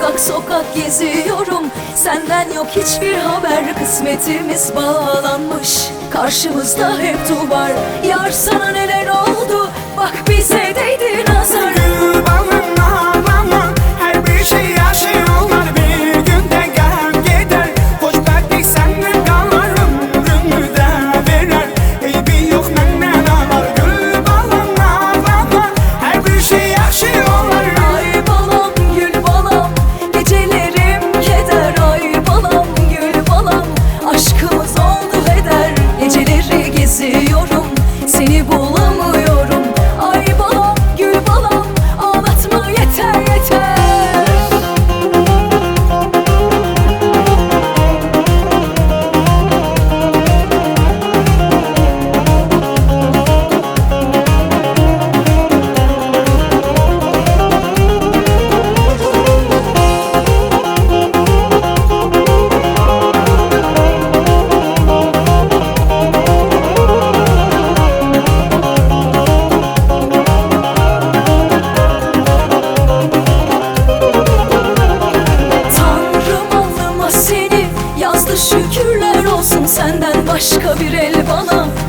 Sokak sokak geziyorum, senden yok hiçbir haber. Kısmetimiz bağlanmış, karşımızda hep duvar. Yar sana neler oldu, bak bize değdi nazar. Gül balım ağlama, her bir şey yaşıyorlar. Bir günde gel gider, hoşbetlik senden kalır. Ömrümü de verer, eybi yok menden ağlar. Gül balım ağlama, her bir şey yaşıyorlar. Ay balam gül balam, gecelerim keder. Ay balam gül balam, aşkımız oldu heder. Geceleri geziyorum, seni bulamıyorum. Ay balam gül balam, ağlatma yeter yeter. Şükürler olsun, senden başka bir el bana